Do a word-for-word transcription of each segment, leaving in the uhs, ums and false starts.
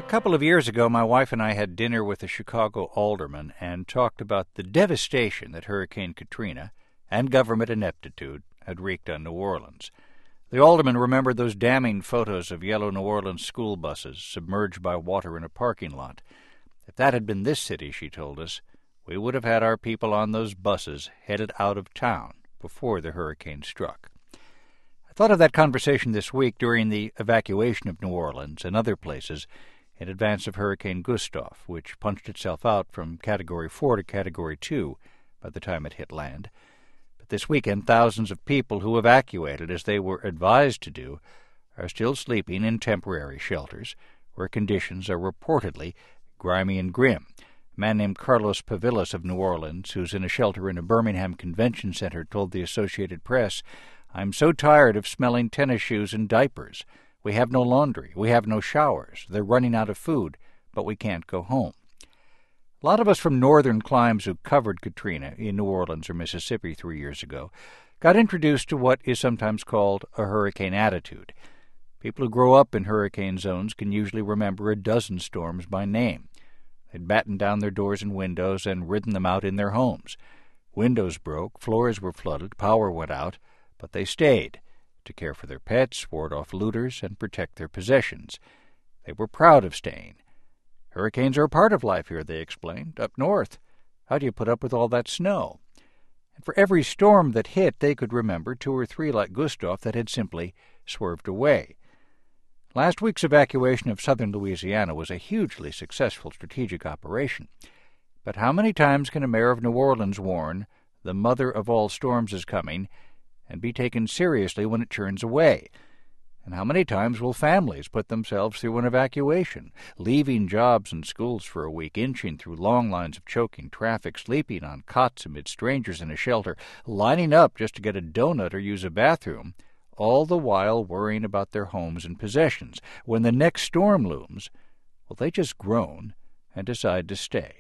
couple of years ago, my wife and I had dinner with a Chicago alderman and talked about the devastation that Hurricane Katrina and government ineptitude had wreaked on New Orleans. The alderman remembered those damning photos of yellow New Orleans school buses submerged by water in a parking lot. If that had been this city, she told us, we would have had our people on those buses headed out of town before the hurricane struck. I thought of that conversation this week during the evacuation of New Orleans and other places in advance of Hurricane Gustav, which punched itself out from Category four to Category two by the time it hit land. But this weekend, thousands of people who evacuated, as they were advised to do, are still sleeping in temporary shelters, where conditions are reportedly grimy and grim. A man named Carlos Pavillas of New Orleans, who's in a shelter in a Birmingham convention center, told the Associated Press, "I'm so tired of smelling tennis shoes and diapers. We have no laundry. We have no showers. They're running out of food, but we can't go home." A lot of us from northern climes who covered Katrina in New Orleans or Mississippi three years ago got introduced to what is sometimes called a hurricane attitude. People who grow up in hurricane zones can usually remember a dozen storms by name. They'd battened down their doors and windows and ridden them out in their homes. Windows broke, floors were flooded, power went out, but they stayed to care for their pets, ward off looters, and protect their possessions. They were proud of staying. Hurricanes are a part of life here, they explained. Up north, how do you put up with all that snow? And for every storm that hit, they could remember two or three like Gustav that had simply swerved away. Last week's evacuation of southern Louisiana was a hugely successful strategic operation. But how many times can a mayor of New Orleans warn, the mother of all storms is coming, and be taken seriously when it turns away? And how many times will families put themselves through an evacuation, leaving jobs and schools for a week, inching through long lines of choking traffic, sleeping on cots amid strangers in a shelter, lining up just to get a donut or use a bathroom, all the while worrying about their homes and possessions? When the next storm looms, will they just groan and decide to stay?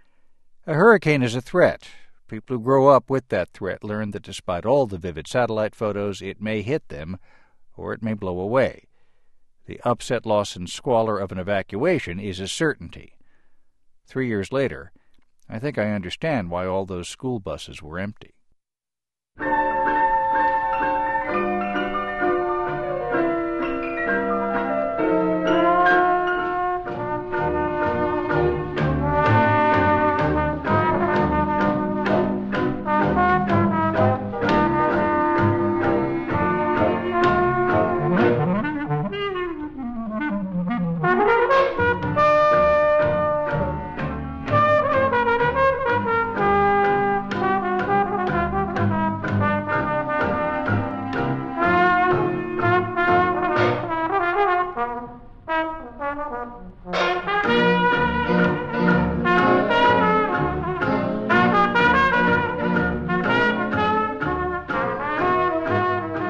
A hurricane is a threat. People who grow up with that threat learn that despite all the vivid satellite photos, it may hit them or it may blow away. The upset, loss, and squalor of an evacuation is a certainty. Three years later, I think I understand why all those school buses were empty.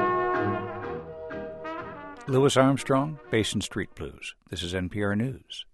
Louis Armstrong, Basin Street Blues. This is N P R News.